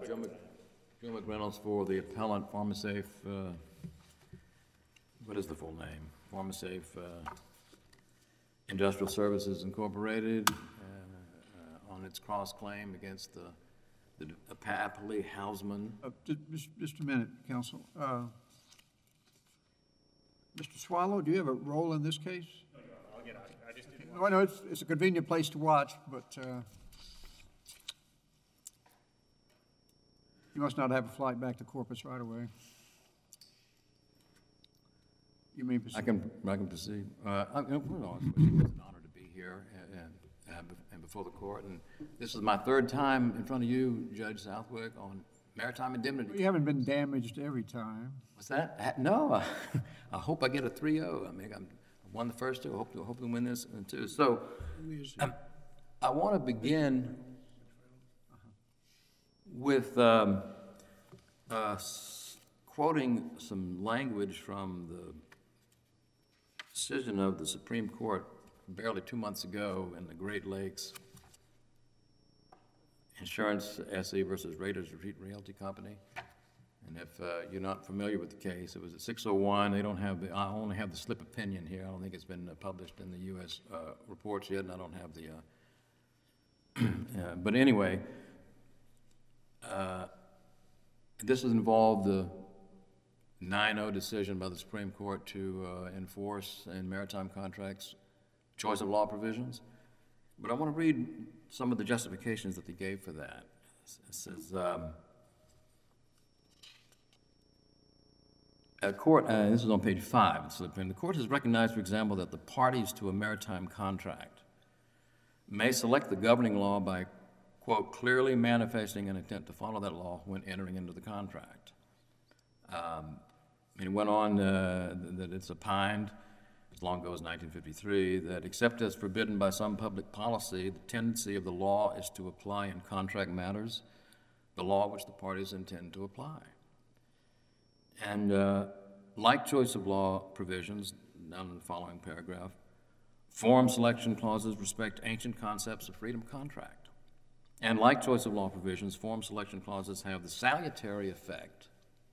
Joe McReynolds for the appellant, PharmaSafe, what is the full name? PharmaSafe Industrial Services Incorporated, on its cross-claim against the appellee Hausman. Just a minute, counsel. Mr. Swallow, do you have a role in this case? No, I'll get out. I just didn't I know it's a convenient place to watch, but you must not have a flight back to Corpus right away. You may proceed. I can proceed. It's an honor to be here and before the court. And this is my third time in front of you, Judge Southwick, on maritime indemnity. You haven't been damaged every time. What's that? No. I hope I get a 3-0. I mean, I won the first two. I hope to win this one too. So I want to begin with quoting some language from the decision of the Supreme Court barely 2 months ago in the Great Lakes Insurance SE versus Raiders Realty Company. And if you're not familiar with the case, it was at 601. They don't have I only have the slip opinion here. I don't think it's been published in the U.S. Reports yet, and I don't have the, but anyway, this has involved the 9-0 decision by the Supreme Court to enforce in maritime contracts choice of law provisions. But I want to read some of the justifications that they gave for that. It says, this is on page 5, the court has recognized, for example, that the parties to a maritime contract may select the governing law by, quote, clearly manifesting an intent to follow that law when entering into the contract. It went on that it's opined, as long ago as 1953, that except as forbidden by some public policy, the tendency of the law is to apply in contract matters the law which the parties intend to apply. And like choice of law provisions, down in the following paragraph, form selection clauses respect ancient concepts of freedom of contract. And like choice of law provisions, form selection clauses have the salutary effect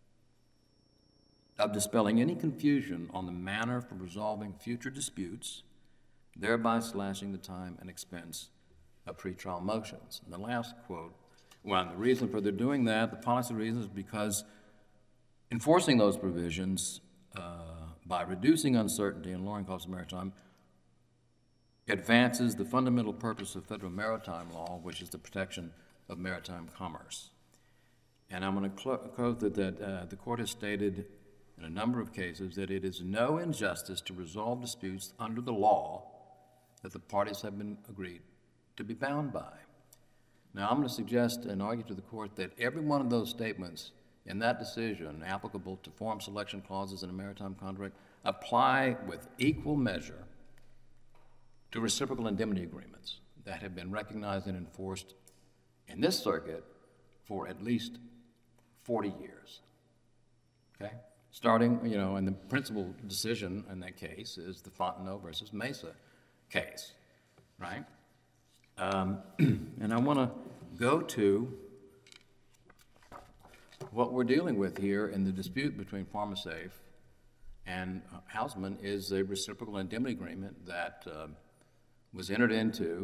of dispelling any confusion on the manner for resolving future disputes, thereby slashing the time and expense of pretrial motions. And the last quote, well, the reason for their doing that, the policy reason, is because enforcing those provisions by reducing uncertainty and lowering costs of maritime advances the fundamental purpose of federal maritime law, which is the protection of maritime commerce. And I'm going to quote that the court has stated in a number of cases that it is no injustice to resolve disputes under the law that the parties have been agreed to be bound by. Now, I'm going to suggest and argue to the court that every one of those statements in that decision applicable to form selection clauses in a maritime contract apply with equal measure to reciprocal indemnity agreements that have been recognized and enforced in this circuit for at least 40 years, okay? Starting, and the principal decision in that case is the Fontenot versus Mesa case, right? And I want to go to what we're dealing with here in the dispute between PharmaSafe and Hausman is a reciprocal indemnity agreement that was entered into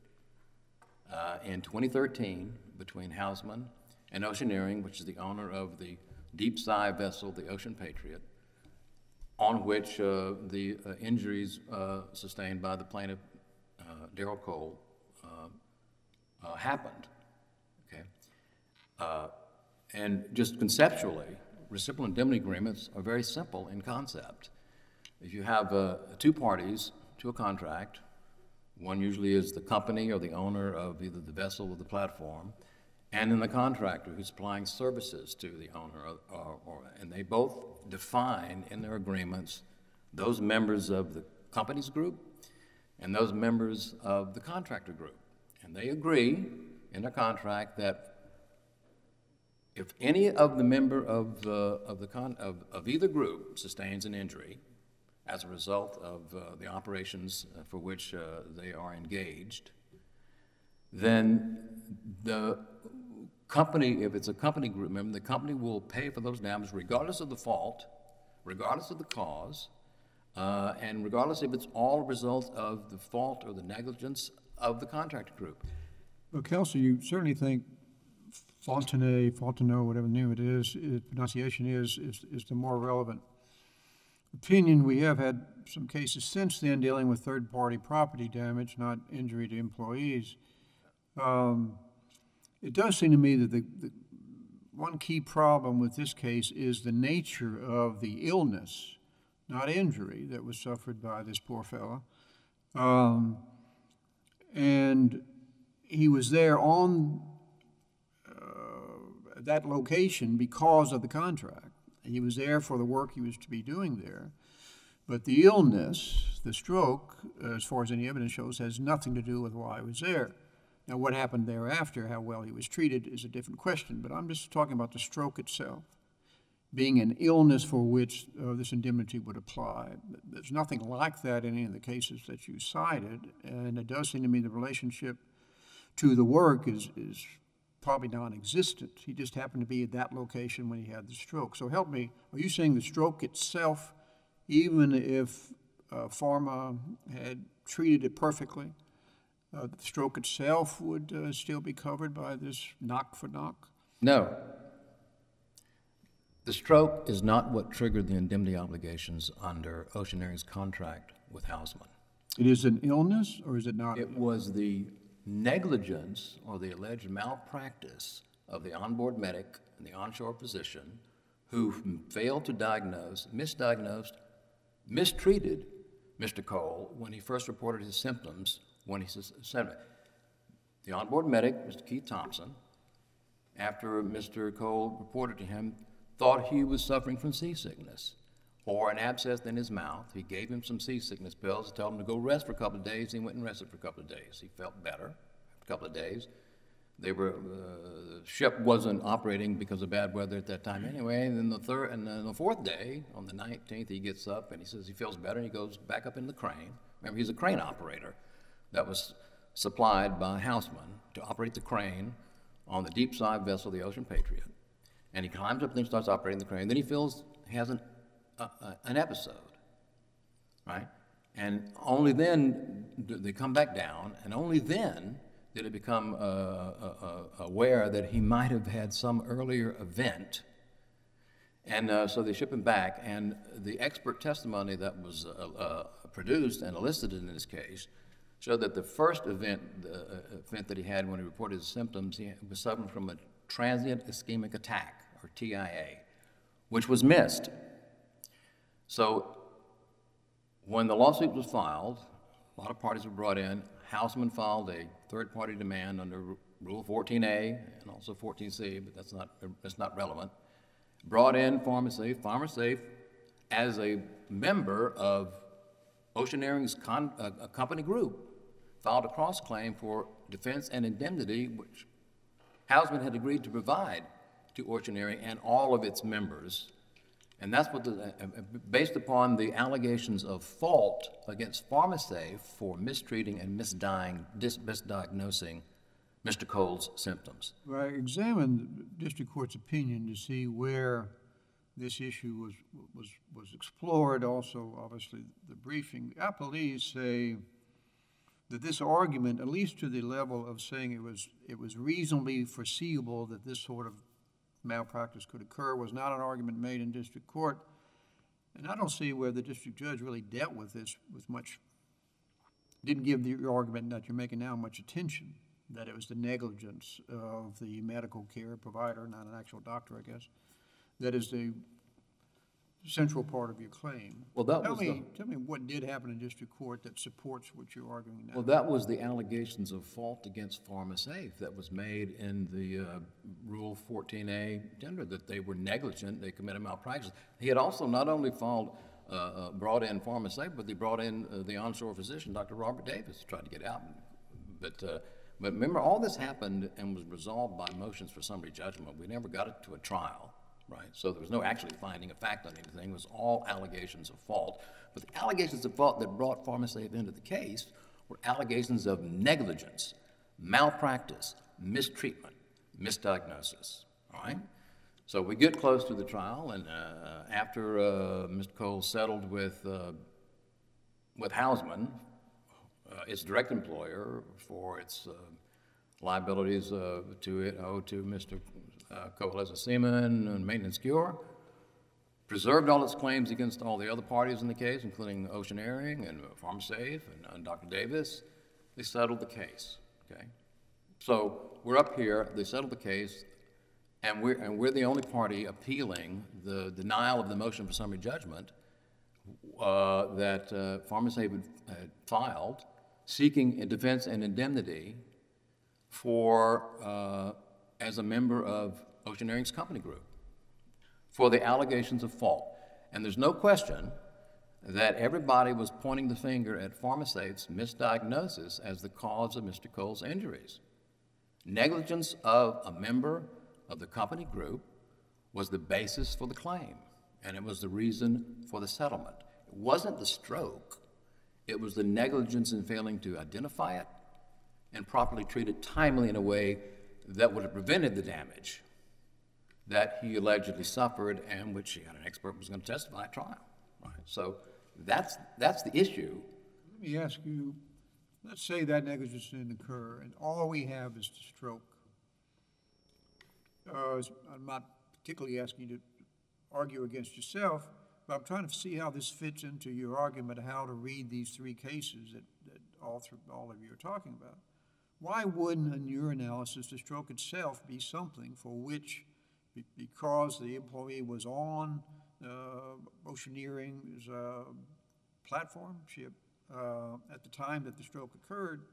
in 2013 between Hausman and Oceaneering, which is the owner of the deep sea vessel, the Ocean Patriot, on which the injuries sustained by the plaintiff, Darrell Cole, happened, okay? And just conceptually, reciprocal indemnity agreements are very simple in concept. If you have two parties to a contract, one usually is the company or the owner of either the vessel or the platform, and then the contractor who's supplying services to the owner, and they both define in their agreements those members of the company's group and those members of the contractor group. And they agree in their contract that if any of the member of either group sustains an injury as a result of the operations for which they are engaged, then the company, if it's a company group member, the company will pay for those damages regardless of the fault, regardless of the cause, and regardless if it's all a result of the fault or the negligence of the contractor group. Well, Kelsey, you certainly think Fontenot, whatever the name it is, pronunciation is the more relevant opinion. We have had some cases since then dealing with third-party property damage, not injury to employees. It does seem to me that the one key problem with this case is the nature of the illness, not injury, that was suffered by this poor fellow. And he was there on that location because of the contract. He was there for the work he was to be doing there. But the illness, the stroke, as far as any evidence shows, has nothing to do with why he was there. Now, what happened thereafter, how well he was treated, is a different question. But I'm just talking about the stroke itself being an illness for which this indemnity would apply. There's nothing like that in any of the cases that you cited, and it does seem to me the relationship to the work is probably non-existent. He just happened to be at that location when he had the stroke. So help me, are you saying the stroke itself, even if pharma had treated it perfectly, the stroke itself would still be covered by this knock for knock? No. The stroke is not what triggered the indemnity obligations under Oceaneering's contract with Houseman. It is an illness, or is it not? It was the negligence or the alleged malpractice of the onboard medic and the onshore physician who failed to diagnose, misdiagnosed, mistreated Mr. Cole when he first reported his symptoms when he said it. The onboard medic, Mr. Keith Thompson, after Mr. Cole reported to him, thought he was suffering from seasickness or an abscess in his mouth. He gave him some seasickness pills, told him to go rest for a couple of days. He went and rested for a couple of days. He felt better after a couple of days. The ship wasn't operating because of bad weather at that time anyway. And then the fourth day, on the 19th, he gets up and he says he feels better, and he goes back up in the crane. Remember, he's a crane operator that was supplied by Houseman to operate the crane on the deep side vessel, the Ocean Patriot. And he climbs up and starts operating the crane. Then he feels he has an episode, right? And only then did they come back down, and only then did it become aware that he might have had some earlier event. And so they ship him back, and the expert testimony that was produced and elicited in this case showed that the first event that he had when he reported his symptoms, he was suffering from a transient ischemic attack, or TIA, which was missed. So when the lawsuit was filed, a lot of parties were brought in. Houseman filed a third-party demand under Rule 14A and also 14C, but that's not relevant. Brought in PharmaSafe. PharmaSafe, as a member of Oceaneering's company group, filed a cross-claim for defense and indemnity, which Houseman had agreed to provide to Oceaneering and all of its members. And that's what, based upon the allegations of fault against PharmaSafe for mistreating and misdiagnosing Mr. Cole's symptoms. Well, I examined the district court's opinion to see where this issue was explored. Also, obviously, the briefing. The appellees say that this argument, at least to the level of saying it was reasonably foreseeable that this sort of malpractice could occur, was not an argument made in district court. And I don't see where the district judge really dealt with this with much, didn't give the argument that you're making now much attention, that it was the negligence of the medical care provider, not an actual doctor, I guess, that is the central part of your claim. Well, that tell was me what did happen in district court that supports what you're arguing now. Well, that was the allegations of fault against PharmaSafe that was made in the Rule 14A tender, that they were negligent, they committed malpractice. He had also not only brought in PharmaSafe, but they brought in the onshore physician, Dr. Robert Davis, to try to get out. But remember, all this happened and was resolved by motions for summary judgment. We never got it to a trial. Right, so there was no actually finding of fact on anything. It was all allegations of fault. But the allegations of fault that brought PharmaSafe into the case were allegations of negligence, malpractice, mistreatment, misdiagnosis, all right? So we get close to the trial, and after Mr. Cole settled with Hausman, its direct employer, for its liabilities to Mr. Cole as a seaman and maintenance cure, preserved all its claims against all the other parties in the case, including Oceaneering and PharmaSafe and Dr. Davis. They settled the case, okay? So we're up here, they settled the case, and we're the only party appealing the denial of the motion for summary judgment that PharmaSafe had filed, seeking a defense and indemnity for as a member of Oceaneering's company group for the allegations of fault. And there's no question that everybody was pointing the finger at PharmaSafe's misdiagnosis as the cause of Mr. Cole's injuries. Negligence of a member of the company group was the basis for the claim, and it was the reason for the settlement. It wasn't the stroke, it was the negligence in failing to identify it and properly treat it timely in a way that would have prevented the damage that he allegedly suffered, and which he had an expert was going to testify at trial. Right? So that's the issue. Let me ask you, let's say that negligence didn't occur, and all we have is the stroke. I'm not particularly asking you to argue against yourself, but I'm trying to see how this fits into your argument of how to read these three cases that all of you are talking about. Why wouldn't, in your analysis, the stroke itself be something for which, because the employee was on Oceaneering's platform ship at the time that the stroke occurred,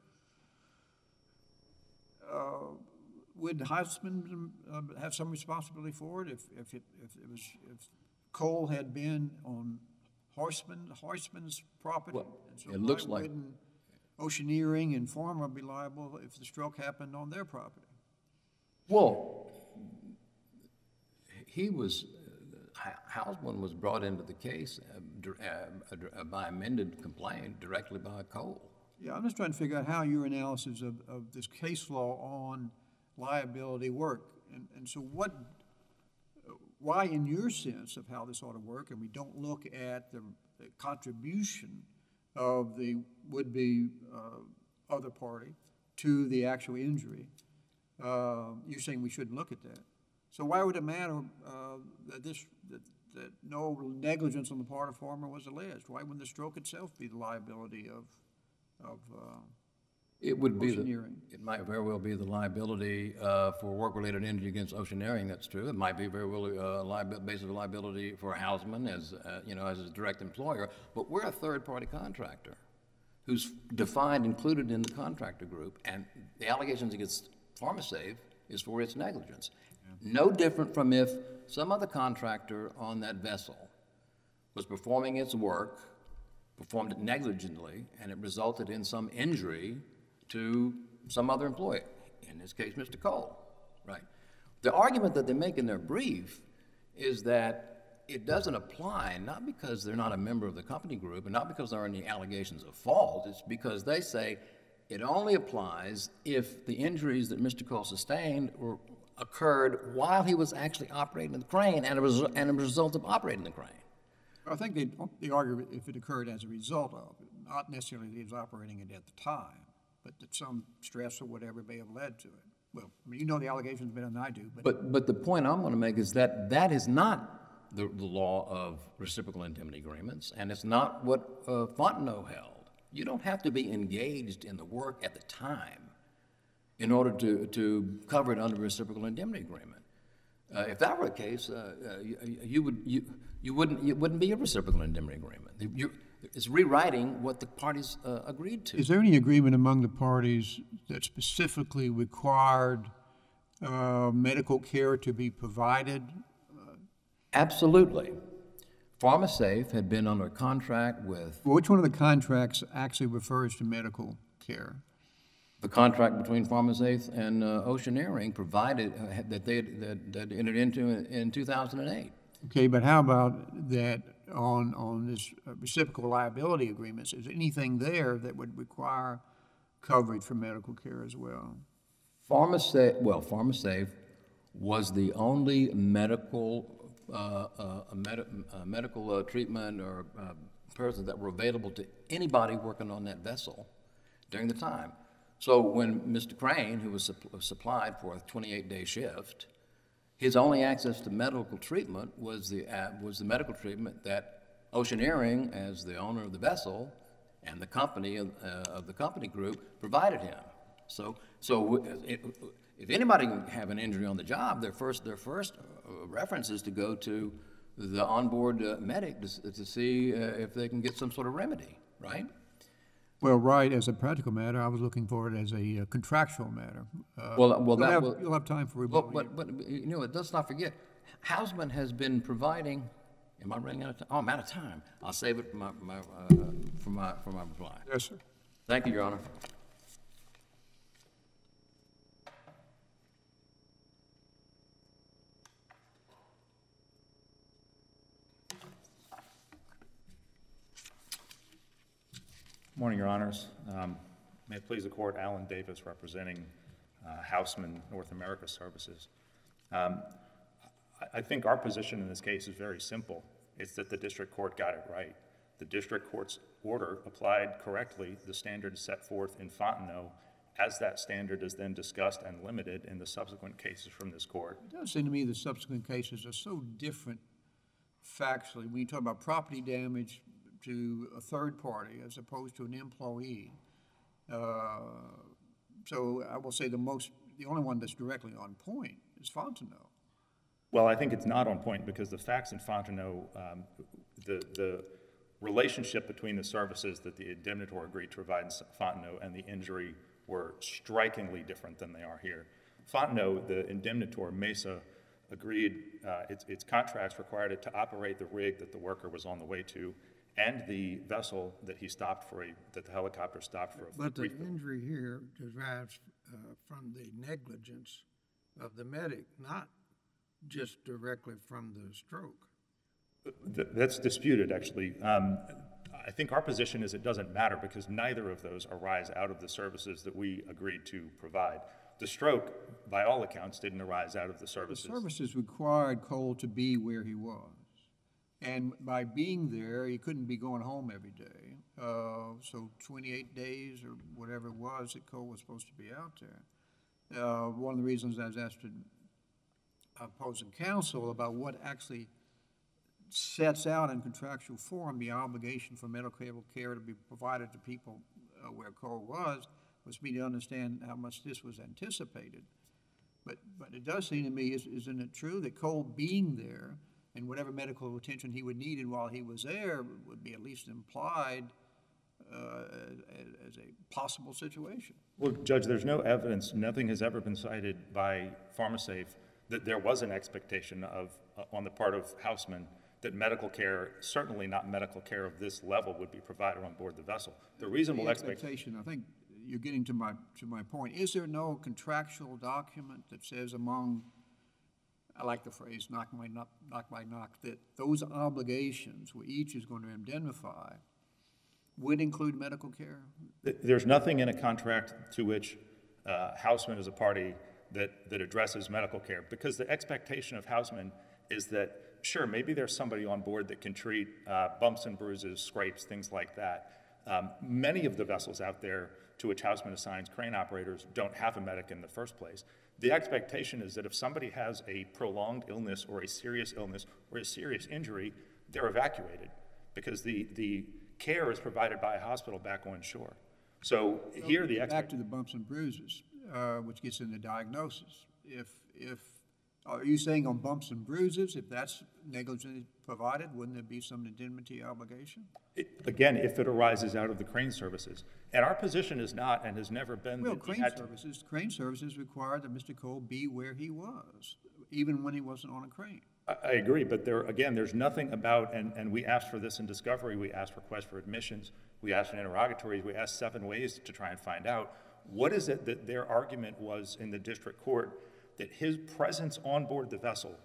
would Heisman have some responsibility for it if Cole had been on Heisman's property? Well, and so it looks like wouldn't Oceaneering and Farmer be liable if the stroke happened on their property? Well, Hausman was brought into the case by amended complaint directly by Cole. Yeah, I'm just trying to figure out how your analysis of this case law on liability work. And so why in your sense of how this ought to work, and we don't look at the contribution of the would-be other party to the actual injury, you're saying we shouldn't look at that. So why would it matter that no negligence on the part of Farmer was alleged? Why wouldn't the stroke itself be the liability of It would be Oceaneering? It might very well be the liability for work-related injury against Oceaneering. That's true. It might be very well basis of liability for Hausman as as his direct employer. But we're a third-party contractor who's defined, included in the contractor group, and the allegations against PharmaSafe is for its negligence. No different from if some other contractor on that vessel was performing its work, performed it negligently, and it resulted in some injury to some other employee, in this case, Mr. Cole, right? The argument that they make in their brief is that it doesn't apply, not because they're not a member of the company group and not because there are any allegations of fault, it's because they say it only applies if the injuries that Mr. Cole sustained occurred while he was actually operating the crane and a result of operating the crane. I think they argue if it occurred as a result of it, not necessarily that he was operating it at the time, but that some stress or whatever may have led to it. Well, I mean, you know the allegations better than I do. But the point I'm going to make is that that is not the law of reciprocal indemnity agreements, and it's not what Fontenot held. You don't have to be engaged in the work at the time in order to cover it under a reciprocal indemnity agreement. If that were the case, it wouldn't be a reciprocal indemnity agreement. It's rewriting what the parties agreed to. Is there any agreement among the parties that specifically required medical care to be provided? Absolutely. PharmaSafe had been under a contract with... Well, which one of the contracts actually refers to medical care? The contract between PharmaSafe and Oceaneering provided that they entered into in 2008. Okay, but how about that on this reciprocal liability agreements? Is anything there that would require coverage for medical care as well? PharmaSafe was the only medical treatment or persons that were available to anybody working on that vessel during the time. So when Mr. Crane, who was supplied for a 28-day shift, his only access to medical treatment was the medical treatment that Oceaneering, as the owner of the vessel, and the company of the company group provided him. So if anybody can have an injury on the job, their first reference is to go to the onboard medic to see if they can get some sort of remedy, right? Well, right, as a practical matter, I was looking for it as a contractual matter. You'll have time for rebuttal. But you know, let's not forget, Hausman has been providing. Am I running out of time? Oh, I'm out of time. I'll save it for my reply. Yes, sir. Thank you, Your Honor. Morning, Your Honors. May it please the Court, Alan Davis representing Hausman North America Services. I think our position in this case is very simple. It's that the district court got it right. The district court's order applied correctly the standards set forth in Fontenot, as that standard is then discussed and limited in the subsequent cases from this court. It does seem to me the subsequent cases are so different factually. When you talk about property damage to a third party as opposed to an employee. So I will say the only one that's directly on point is Fontenot. Well, I think it's not on point because the facts in Fontenot, the relationship between the services that the indemnitor agreed to provide in Fontenot and the injury were strikingly different than they are here. Fontenot, the indemnitor, Mesa, agreed its contracts required it to operate the rig that the worker was on the way to and the vessel that he stopped for that the helicopter stopped for. But the injury here derives from the negligence of the medic, not just directly from the stroke. That's disputed, actually. I think our position is it doesn't matter because neither of those arise out of the services that we agreed to provide. The stroke, by all accounts, didn't arise out of the services. The services required Cole to be where he was. And by being there, he couldn't be going home every day. So 28 days or whatever it was that Cole was supposed to be out there. One of the reasons I was asked to opposing counsel about what actually sets out in contractual form the obligation for medical care to be provided to people where Cole was for me to understand how much this was anticipated. But it does seem to me, isn't it true that Cole being there and whatever medical attention he would need while he was there would be at least implied as a possible situation? Well, Judge, there's no evidence, nothing has ever been cited by PharmaSafe that there was an expectation of, on the part of Hausman, that medical care, certainly not medical care of this level, would be provided on board the vessel. The reasonable expectation, I think you're getting to my point. Is there no contractual document that says among, I like the phrase, knock by knock, that those obligations where each is going to indemnify would include medical care? There's nothing in a contract to which Hausman is a party that addresses medical care, because the expectation of Hausman is that, sure, maybe there's somebody on board that can treat bumps and bruises, scrapes, things like that. Many of the vessels out there to which Hausman assigns crane operators don't have a medic in the first place. The expectation is that if somebody has a prolonged illness or a serious illness or a serious injury, they're evacuated because the care is provided by a hospital back on shore. So here the back to the bumps and bruises, which gets into diagnosis. Are you saying on bumps and bruises, if that's negligently provided, wouldn't there be some indemnity obligation? Again, if it arises out of the crane services. And our position is not and has never been well, that crane services required that Mr. Cole be where he was, even when he wasn't on a crane. I agree, but there's nothing about, and we asked for this in discovery, we asked requests for admissions, we asked in interrogatories, we asked 7 ways to try and find out what is it that their argument was in the district court that his presence on board the vessel,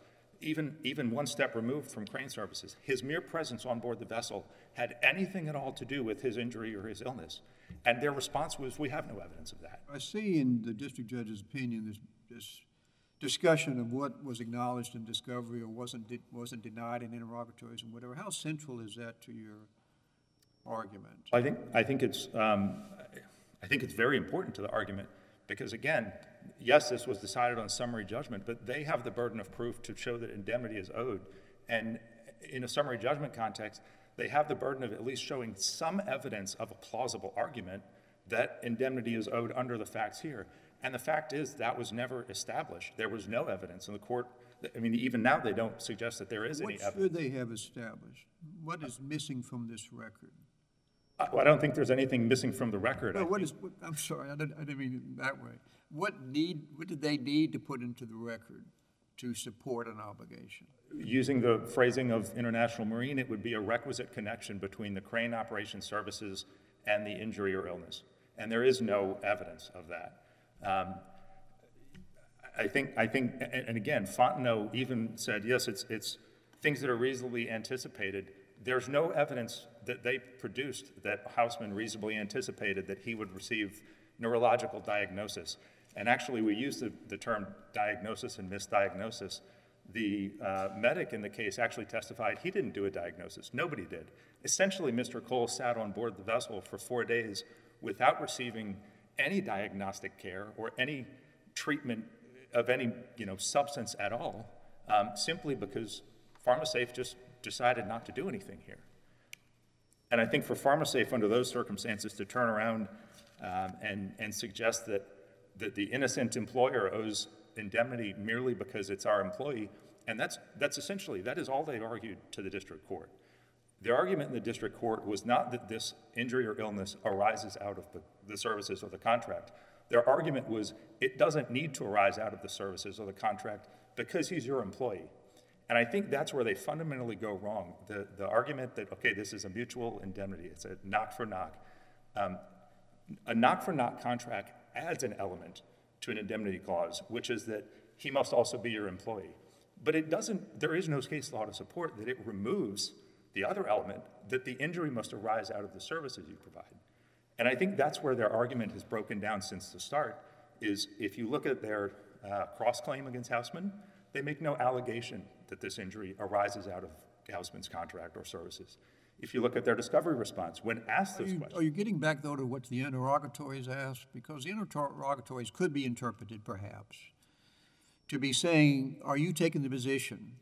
even one step removed from crane services. His mere presence on board the vessel had anything at all to do with his injury or his illness. And their response was, we have no evidence of that. I see in the district judge's opinion this discussion of what was acknowledged in discovery or wasn't denied in interrogatories and whatever. How central is that to your argument? I think it's very important to the argument because, again, yes, this was decided on summary judgment, but they have the burden of proof to show that indemnity is owed. And in a summary judgment context, they have the burden of at least showing some evidence of a plausible argument that indemnity is owed under the facts here. And the fact is that was never established. There was no evidence in the court. I mean, even now they don't suggest that there is any evidence. What should they have established? What is missing from this record? Well, I don't think there's anything missing from the record. No, I'm sorry, I didn't mean it that way. What did they need to put into the record to support an obligation? Using the phrasing of International Marine, it would be a requisite connection between the crane operation services and the injury or illness. And there is no evidence of that. I think, and again, Fontenot even said, yes, it's things that are reasonably anticipated. There's no evidence that they produced that Houseman reasonably anticipated that he would receive neurological diagnosis. And actually, we use the term diagnosis and misdiagnosis. The medic in the case actually testified he didn't do a diagnosis. Nobody did. Essentially, Mr. Cole sat on board the vessel for 4 days without receiving any diagnostic care or any treatment of any substance at all, simply because PharmaSafe just decided not to do anything here. And I think for PharmaSafe under those circumstances to turn around and suggest that the innocent employer owes indemnity merely because it's our employee, and that's essentially, that is all they argued to the district court. Their argument in the district court was not that this injury or illness arises out of the services or the contract. Their argument was it doesn't need to arise out of the services or the contract because he's your employee. And I think that's where they fundamentally go wrong. The argument that, okay, this is a mutual indemnity, it's a knock-for-knock. A knock-for-knock contract adds an element to an indemnity clause, which is that he must also be your employee. But it doesn't, there is no case law to support that it removes the other element, that the injury must arise out of the services you provide. And I think that's where their argument has broken down since the start, is if you look at their cross-claim against Houseman, they make no allegation that this injury arises out of Houseman's contract or services. If you look at their discovery response, when asked this question. Are you getting back, though, to what the interrogatories asked? Because the interrogatories could be interpreted, perhaps, to be saying, are you taking the position,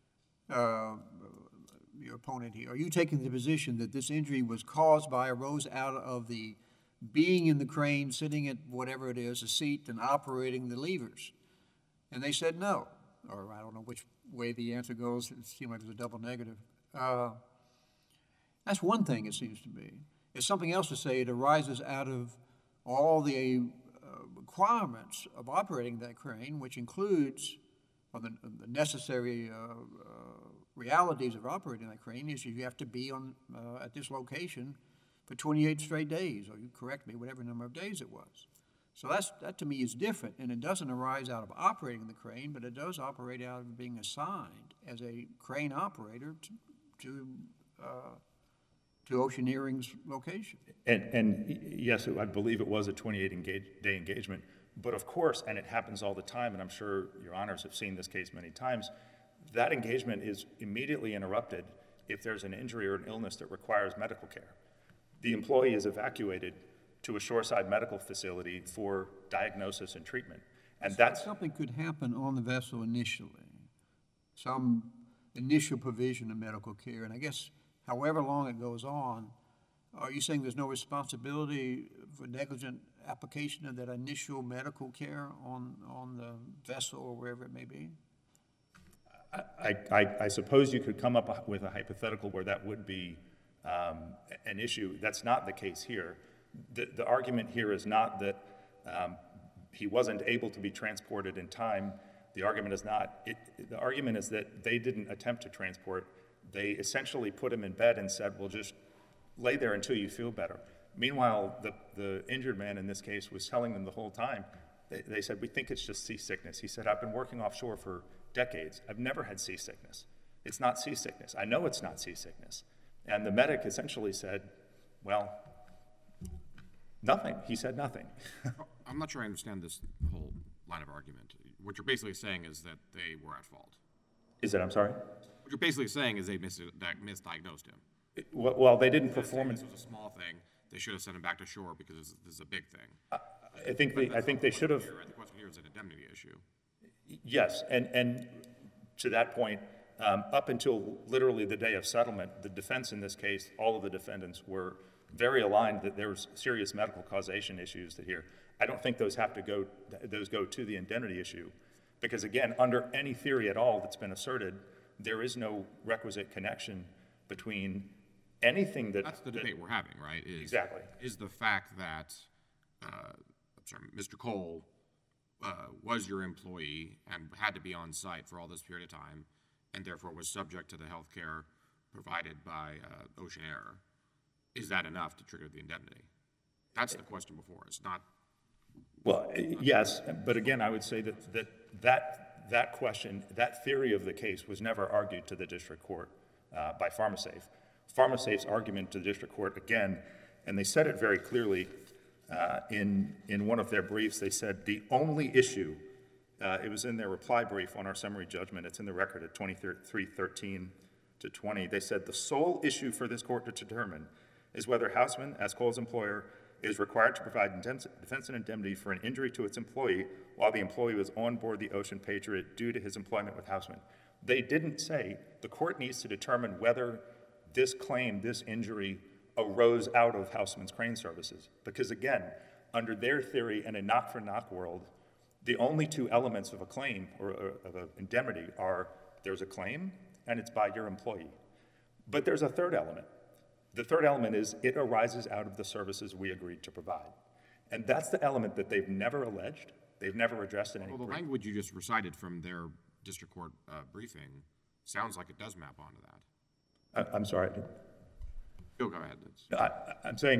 your opponent here, are you taking the position that this injury was caused by, arose out of the being in the crane, sitting at whatever it is, a seat, and operating the levers? And they said no. Or I don't know which way the answer goes. It seemed like it was a double negative. That's one thing, it seems to me. It's something else to say it arises out of all the requirements of operating that crane, which includes, or the necessary realities of operating that crane is you have to be on at this location for 28 straight days, or you correct me, whatever number of days it was. So that to me is different, and it doesn't arise out of operating the crane, but it does operate out of being assigned as a crane operator to Oceaneering's location. And yes, I believe it was a 28-day engagement, but of course, and it happens all the time, and I'm sure your honors have seen this case many times, that engagement is immediately interrupted if there's an injury or an illness that requires medical care. The employee is evacuated to a shoreside medical facility for diagnosis and treatment. And So that's something could happen on the vessel initially, some initial provision of medical care, and I guess however long it goes on, are you saying there's no responsibility for negligent application of that initial medical care on the vessel or wherever it may be? I suppose you could come up with a hypothetical where that would be an issue. That's not the case here. The argument here is not that he wasn't able to be transported in time. The argument is not. The argument is that they didn't attempt to transport. They essentially put him in bed and said, well, just lay there until you feel better. Meanwhile, the injured man in this case was telling them the whole time, they said, we think it's just seasickness. He said, I've been working offshore for decades. I've never had seasickness. It's not seasickness. I know it's not seasickness. And the medic essentially said, well, nothing. He said nothing. I'm not sure I understand this whole line of argument. What you're basically saying is that they were at fault. Is it, I'm sorry? What you're basically saying is they misdiagnosed him. Well, they didn't perform. This was a small thing. They should have sent him back to shore because this is a big thing. I think they should have. The question here is an indemnity issue. Yes, and to that point, up until literally the day of settlement, the defense in this case, all of the defendants were very aligned that there was serious medical causation issues that here. I don't think those go to the indemnity issue, because again, under any theory at all that's been asserted, there is no requisite connection between anything that. That's the debate we're having, right? Exactly. Is the fact that, Mr. Cole was your employee and had to be on site for all this period of time, and therefore was subject to the health care provided by Ocean Air, is that enough to trigger the indemnity? That's the question before us, not. Well, yes, but again, I would say that question, that theory of the case was never argued to the district court by PharmaSafe. PharmaSafe's argument to the district court, again, and they said it very clearly in one of their briefs, they said the only issue, it was in their reply brief on our summary judgment, it's in the record at 2313 to 20, they said the sole issue for this court to determine is whether Houseman, as Cole's employer, is required to provide defense and indemnity for an injury to its employee while the employee was on board the Ocean Patriot due to his employment with Houseman. They didn't say the court needs to determine whether this claim, this injury, arose out of Houseman's crane services. Because again, under their theory in a knock-for-knock world, the only two elements of a claim or of an indemnity are there's a claim and it's by your employee. But there's a third element. The third element is it arises out of the services we agreed to provide. And that's the element that they've never alleged, they've never addressed in any brief. Well, the language you just recited from their district court briefing sounds like it does map onto that. I'm sorry. Go ahead. I'm saying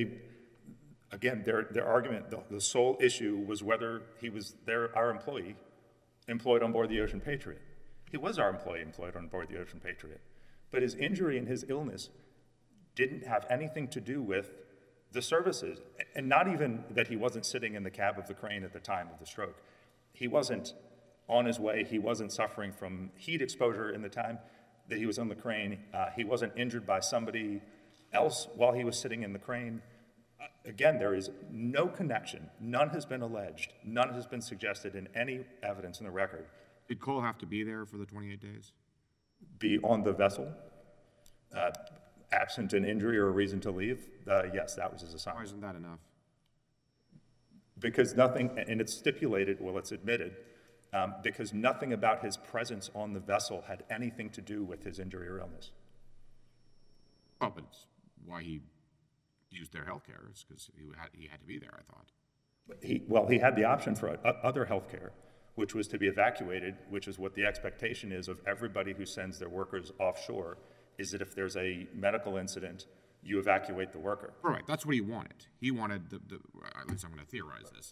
again, their argument, the sole issue was whether he was our employee employed on board the Ocean Patriot. He was our employee employed on board the Ocean Patriot. But his injury and his illness didn't have anything to do with the services, and not even that he wasn't sitting in the cab of the crane at the time of the stroke. He wasn't on his way. He wasn't suffering from heat exposure in the time that he was on the crane. He wasn't injured by somebody else while he was sitting in the crane. Again, there is no connection. None has been alleged. None has been suggested in any evidence in the record. Did Cole have to be there for the 28 days? Be on the vessel, absent an injury or a reason to leave? Yes, that was his assignment. Why isn't that enough? Because nothing, and it's stipulated, well, it's admitted, because nothing about his presence on the vessel had anything to do with his injury or illness. Oh, but it's why he used their health care is because he had to be there, I thought. He had the option for other health care, which was to be evacuated, which is what the expectation is of everybody who sends their workers offshore, is that if there's a medical incident, you evacuate the worker. Right, that's what he wanted. He wanted at least I'm going to theorize this.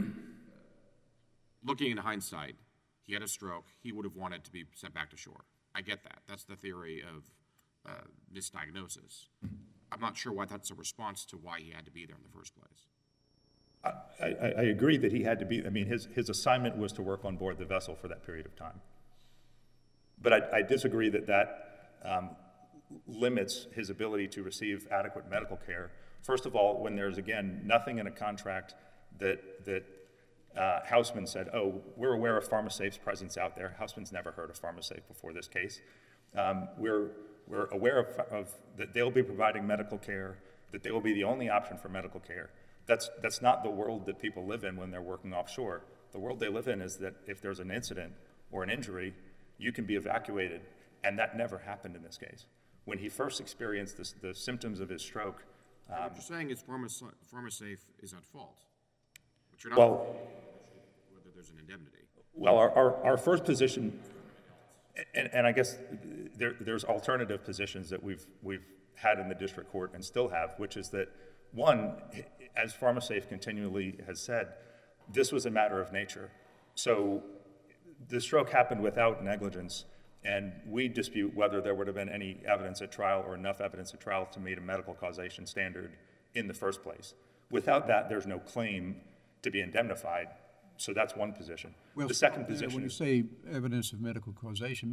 Looking in hindsight, he had a stroke. He would have wanted to be sent back to shore. I get that. That's the theory of misdiagnosis. I'm not sure why that's a response to why he had to be there in the first place. I agree that he had to be, I mean, his assignment was to work on board the vessel for that period of time. But I disagree that limits his ability to receive adequate medical care. First of all, when there's, again, nothing in a contract that Houseman said, oh, we're aware of PharmaSafe's presence out there. Houseman's never heard of PharmaSafe before this case. We're aware of that they'll be providing medical care, that they will be the only option for medical care. That's not the world that people live in when they're working offshore. The world they live in is that if there's an incident or an injury, you can be evacuated, and that never happened in this case. When he first experienced the symptoms of his stroke. What you're saying is PharmaSafe is at fault, but you're not whether there's an indemnity. Well, our first position, and I guess there's alternative positions that we've had in the district court and still have, which is that, one, as PharmaSafe continually has said, this was a matter of nature. So the stroke happened without negligence, and we dispute whether there would have been any evidence at trial or enough evidence at trial to meet a medical causation standard in the first place. Without that, there's no claim to be indemnified. So that's one position. Well, the second when position you is, say evidence of medical causation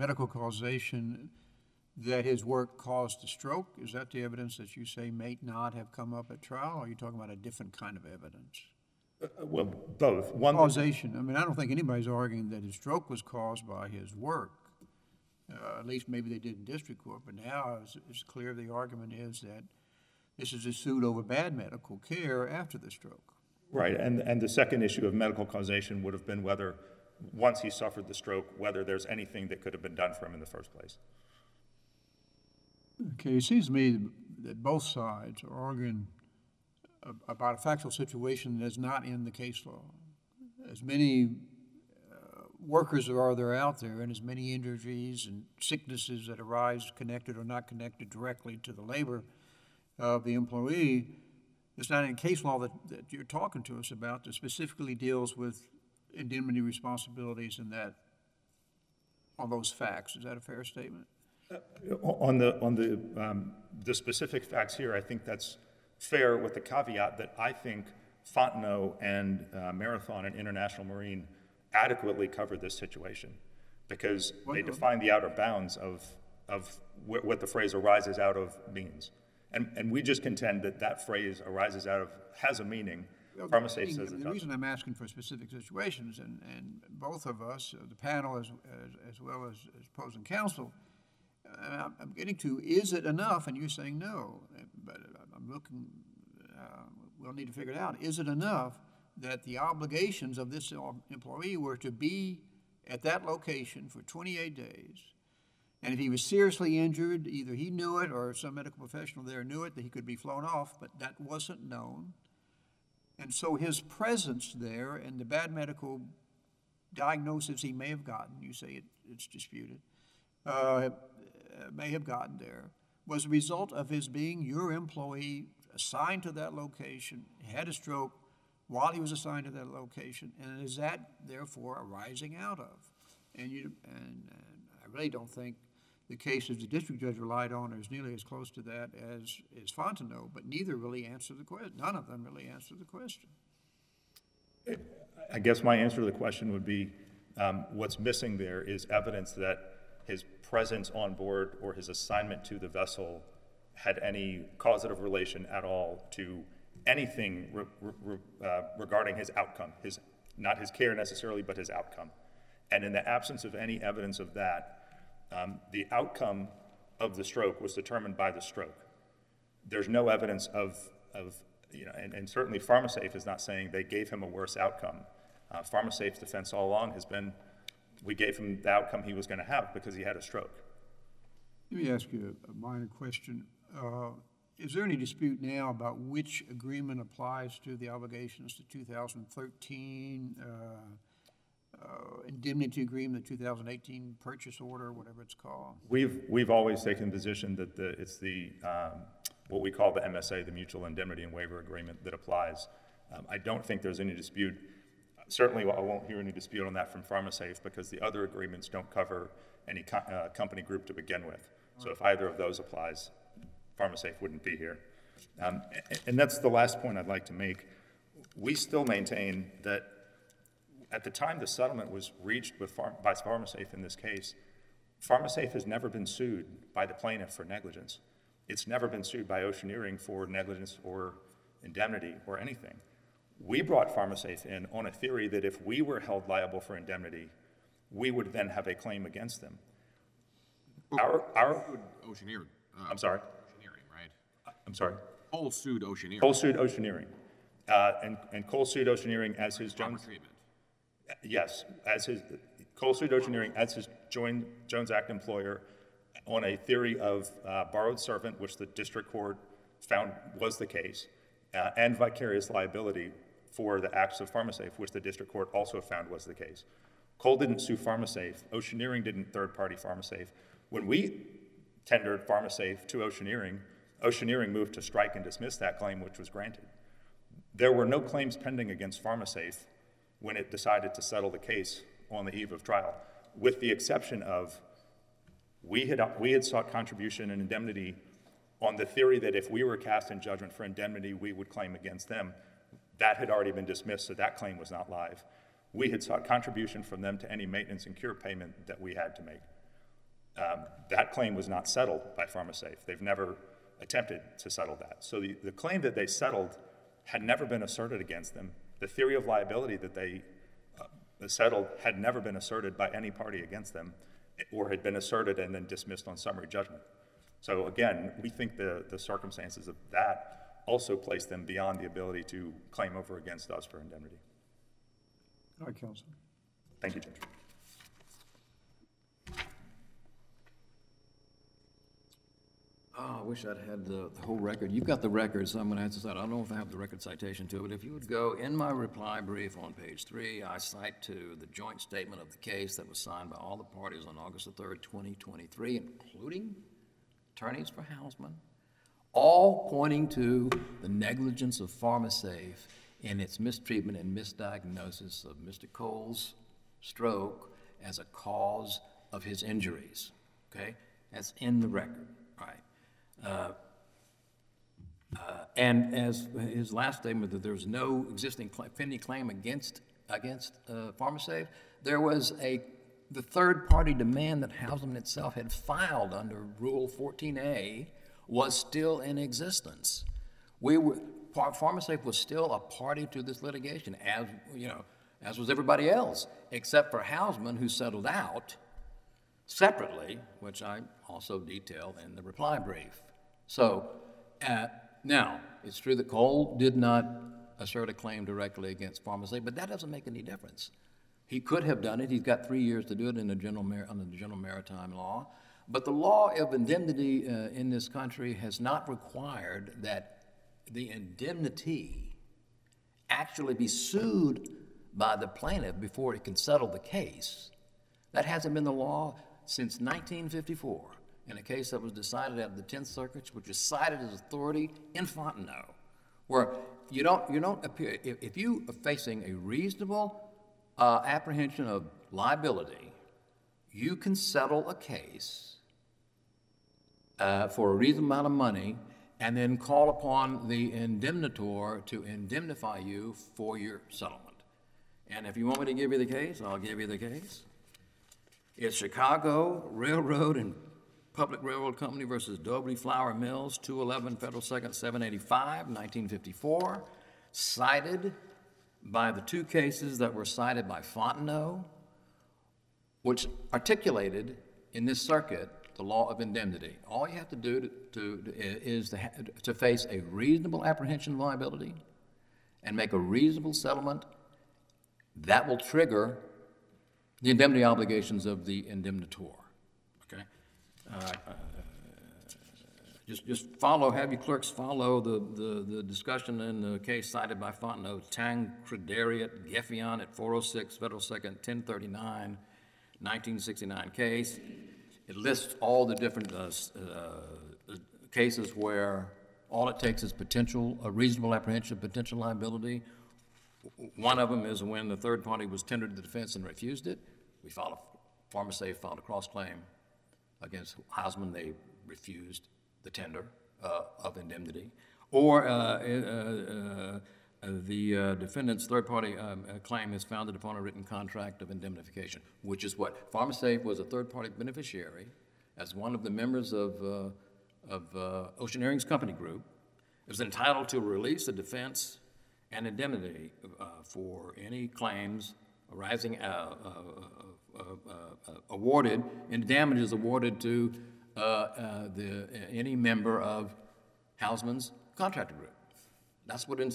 that his work caused the stroke, is that the evidence that you say may not have come up at trial, or are you talking about a different kind of evidence? well, both. One, Causation, I mean, I don't think anybody's arguing that his stroke was caused by his work. At least maybe they did in district court, but now it's clear the argument is that this is a suit over bad medical care after the stroke. right, and the second issue of medical causation would have been whether, once he suffered the stroke, whether there's anything that could have been done for him in the first place. Okay, it seems to me that both sides are arguing about a factual situation that's not in the case law. As many workers are there out there, and as many injuries and sicknesses that arise connected or not connected directly to the labor of the employee, it's not in case law that you're talking to us about that specifically deals with indemnity responsibilities and that, on those facts. Is that a fair statement? On the specific facts here, I think that's fair, with the caveat that I think Fontenot and Marathon and International Marine adequately covered this situation, because they define the outer bounds of what the phrase arises out of means. And we just contend that that phrase arises out of has a meaning. PharmaSafe says it doesn't. The reason I'm asking for specific situations, and both of us, the panel as well as opposing counsel, I'm getting to, is it enough? And you're saying no, but I'm looking, we'll need to figure it out. Is it enough that the obligations of this employee were to be at that location for 28 days, and if he was seriously injured, either he knew it or some medical professional there knew it, that he could be flown off, but that wasn't known. And so his presence there and the bad medical diagnosis he may have gotten, you say it's disputed, may have gotten there, was a result of his being your employee, assigned to that location, had a stroke while he was assigned to that location, and is that therefore arising out of? And I really don't think the cases the district judge relied on are as nearly as close to that as Fontenot, but neither really answer the question. None of them really answer the question. I guess my answer to the question would be, what's missing there is evidence that his presence on board or his assignment to the vessel had any causative relation at all to anything regarding his outcome, not his care necessarily, but his outcome. And in the absence of any evidence of that, the outcome of the stroke was determined by the stroke. There's no evidence of and certainly PharmaSafe is not saying they gave him a worse outcome. PharmaSafe's defense all along has been, we gave him the outcome he was going to have because he had a stroke. Let me ask you a minor question. Is there any dispute now about which agreement applies to the obligations, the 2013 indemnity agreement, the 2018 purchase order, whatever it's called? We've always taken the position that it's the what we call the MSA, the Mutual Indemnity and Waiver Agreement, that applies. I don't think there's any dispute. Certainly, I won't hear any dispute on that from PharmaSafe because the other agreements don't cover any company group to begin with. So if either of those applies, PharmaSafe wouldn't be here. And that's the last point I'd like to make. We still maintain that at the time the settlement was reached by PharmaSafe in this case, PharmaSafe has never been sued by the plaintiff for negligence. It's never been sued by Oceaneering for negligence or indemnity or anything. We brought PharmaSafe in on a theory that if we were held liable for indemnity, we would then have a claim against them. Oceaneering. I'm sorry? Oceaneering, right? I'm sorry? Cole sued Oceaneering. Cole sued Oceaneering. And Cole sued Oceaneering as his Proper Jones... treatment. Yes, Cole sued Oceaneering as his Jones Act employer on a theory of borrowed servant, which the district court found was the case, and vicarious liability for the acts of PharmaSafe, which the district court also found was the case. Cole didn't sue PharmaSafe. Oceaneering didn't third-party PharmaSafe. When we tendered PharmaSafe to Oceaneering, Oceaneering moved to strike and dismiss that claim, which was granted. There were no claims pending against PharmaSafe when it decided to settle the case on the eve of trial, with the exception of we had sought contribution and indemnity on the theory that if we were cast in judgment for indemnity, we would claim against them. That had already been dismissed, so that claim was not live. We had sought contribution from them to any maintenance and cure payment that we had to make. That claim was not settled by PharmaSafe. They've never attempted to settle that. So the claim that they settled had never been asserted against them. The theory of liability that they settled had never been asserted by any party against them, or had been asserted and then dismissed on summary judgment. So again, we think the circumstances of that also place them beyond the ability to claim over against us for indemnity. All right, Counsel. Thank you, Judge. Oh, I wish I'd had the whole record. You've got the record, so I'm going to answer that. I don't know if I have the record citation to it, but if you would go in my reply brief on page 3, I cite to the joint statement of the case that was signed by all the parties on August the 3rd, 2023, including attorneys for Hausman, all pointing to the negligence of PharmaSafe in its mistreatment and misdiagnosis of Mr. Cole's stroke as a cause of his injuries. Okay? That's in the record, right? And as his last statement, that there was no existing pending claim against PharmaSafe, there was the third-party demand that Hausman itself had filed under Rule 14A was still in existence. PharmaSafe was still a party to this litigation, as was everybody else, except for Hausman, who settled out separately, which I also detail in the reply brief. So now, it's true that Cole did not assert a claim directly against PharmaSafe, but that doesn't make any difference. He could have done it. He's got 3 years to do it under the General Maritime Law. But the law of indemnity in this country has not required that the indemnity actually be sued by the plaintiff before it can settle the case. That hasn't been the law since 1954, in a case that was decided at the 10th Circuit, which is cited as authority in Fontenot, where you don't appear, if you are facing a reasonable apprehension of liability, you can settle a case for a reasonable amount of money and then call upon the indemnitor to indemnify you for your settlement. And if you want me to give you the case, I'll give you the case. It's Chicago Railroad and Public Railroad Company versus Dobley Flour Mills, 211 Federal 2nd, 785, 1954, cited by the two cases that were cited by Fontenot, which articulated in this circuit the law of indemnity. All you have to do is to face a reasonable apprehension of liability and make a reasonable settlement that will trigger the indemnity obligations of the indemnitor. Okay? Just follow, have your clerks follow the discussion in the case cited by Fontenot, Tancredariat Geffion at 406 Federal 2nd, 1039, 1969 case. It lists all the different cases where all it takes is a reasonable apprehension of potential liability. One of them is when the third party was tendered to the defense and refused it. PharmaSafe filed a cross-claim against Hausman. They refused the tender of indemnity. Or the defendant's third-party claim is founded upon a written contract of indemnification, which is what PharmaSafe was a third-party beneficiary as one of the members of Oceaneering's company group. It was entitled to release the defense and indemnity for any claims arising awarded and damages awarded to any member of Hausman's contractor group. That's what a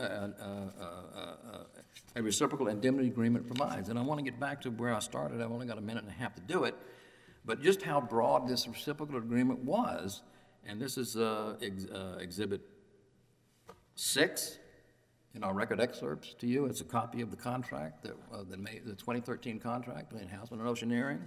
reciprocal indemnity agreement provides. And I want to get back to where I started. I've only got a minute and a half to do it. But just how broad this reciprocal agreement was, and this is Exhibit 6 in our record excerpts to you. It's a copy of the contract, the 2013 contract between Hausman and Oceaneering.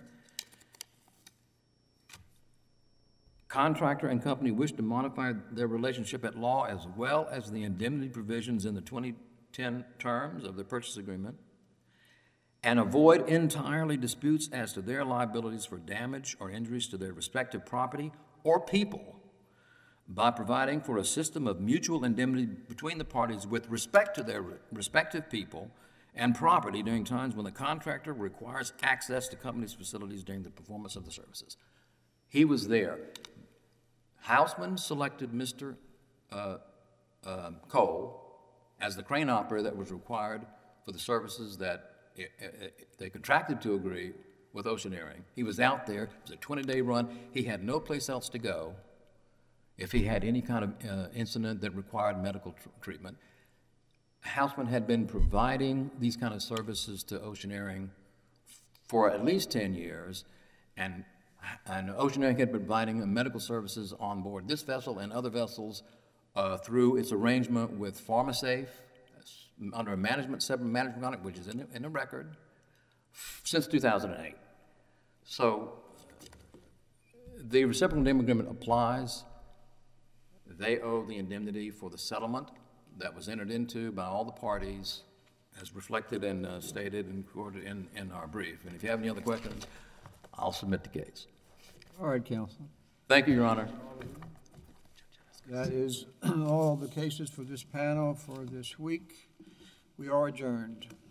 Contractor and company wish to modify their relationship at law as well as the indemnity provisions in the 2010 terms of the purchase agreement and avoid entirely disputes as to their liabilities for damage or injuries to their respective property or people by providing for a system of mutual indemnity between the parties with respect to their respective people and property during times when the contractor requires access to company's facilities during the performance of the services. He was there. Houseman selected Mr. Cole as the crane operator that was required for the services that they contracted to agree with Oceaneering. He was out there. It was a 20-day run. He had no place else to go if he had any kind of incident that required medical treatment. Houseman had been providing these kind of services to Oceaneering for at least 10 years, and Oceaneering had been providing medical services on board this vessel and other vessels through its arrangement with PharmaSafe under a separate management contract, which is in the record, since 2008. So the reciprocal indemnity agreement applies. They owe the indemnity for the settlement that was entered into by all the parties, as reflected and stated and quoted in our brief. And if you have any other questions, I'll submit the case. All right, counsel. Thank you, Your Honor. That is all the cases for this panel for this week. We are adjourned.